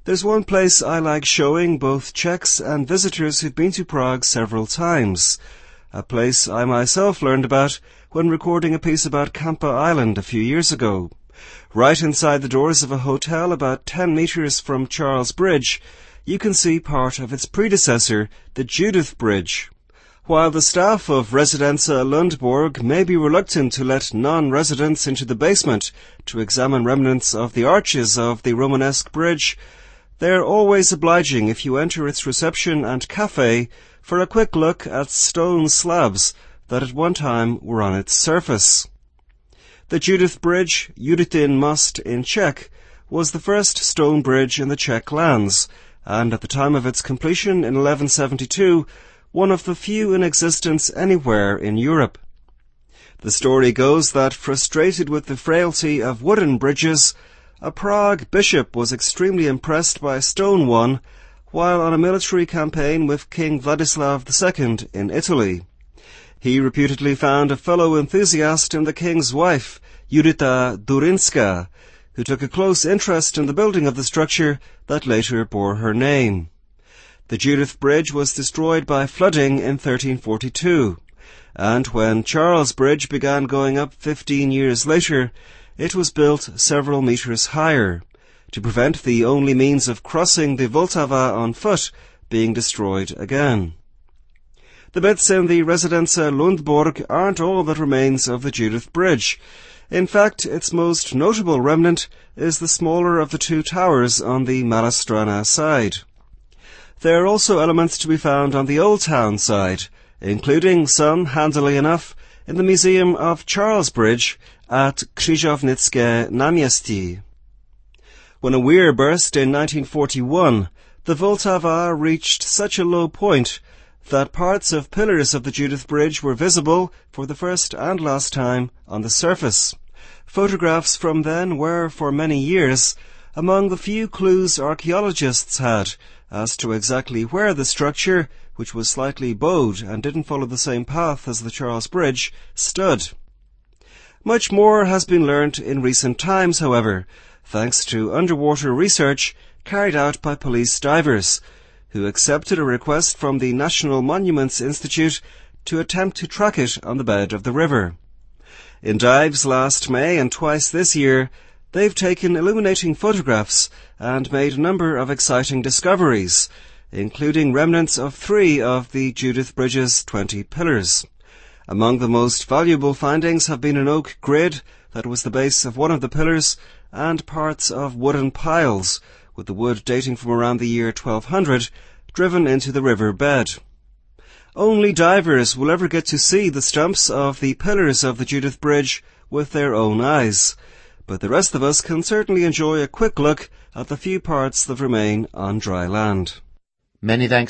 There's one place I like showing both Czechs and visitors who've been to Prague several times. A place I myself learned about when recording a piece about Kampa Island a few years ago. Right inside the doors of a hotel about 10 metres from Charles Bridge, you can see part of its predecessor, the Judith Bridge. While the staff of Residenza Lundborg may be reluctant to let non-residents into the basement to examine remnants of the arches of the Romanesque bridge, they're always obliging if you enter its reception and cafe for a quick look at stone slabs that at one time were on its surface. The Judith Bridge, Judithin Most in Czech, was the first stone bridge in the Czech lands, and at the time of its completion in 1172, one of the few in existence anywhere in Europe. The story goes that, frustrated with the frailty of wooden bridges, a Prague bishop was extremely impressed by a stone one while on a military campaign with King Vladislav II in Italy. He reputedly found a fellow enthusiast in the king's wife, Judita Durinska, who took a close interest in the building of the structure that later bore her name. The Judith Bridge was destroyed by flooding in 1342, and when Charles Bridge began going up 15 years later, it was built several metres higher, to prevent the only means of crossing the Vltava on foot being destroyed again. The bits in the Residenza Lundborg aren't all that remains of the Judith Bridge. In fact, its most notable remnant is the smaller of the two towers on the Malastrana side. There are also elements to be found on the Old Town side, including some, handily enough, in the Museum of Charles Bridge at Křižovnické náměstí. When a weir burst in 1941, the Vltava reached such a low point that parts of pillars of the Judith Bridge were visible for the first and last time on the surface. Photographs from then were, for many years, among the few clues archaeologists had as to exactly where the structure, which was slightly bowed and didn't follow the same path as the Charles Bridge, stood. Much more has been learnt in recent times, however, thanks to underwater research carried out by police divers, who accepted a request from the National Monuments Institute to attempt to track it on the bed of the river. In dives last May and twice this year, they've taken illuminating photographs and made a number of exciting discoveries, including remnants of 3 of the Judith Bridge's 20 pillars. Among the most valuable findings have been an oak grid that was the base of one of the pillars and parts of wooden piles, with the wood dating from around the year 1200, driven into the river bed. Only divers will ever get to see the stumps of the pillars of the Judith Bridge with their own eyes, but the rest of us can certainly enjoy a quick look at the few parts that remain on dry land. Many thanks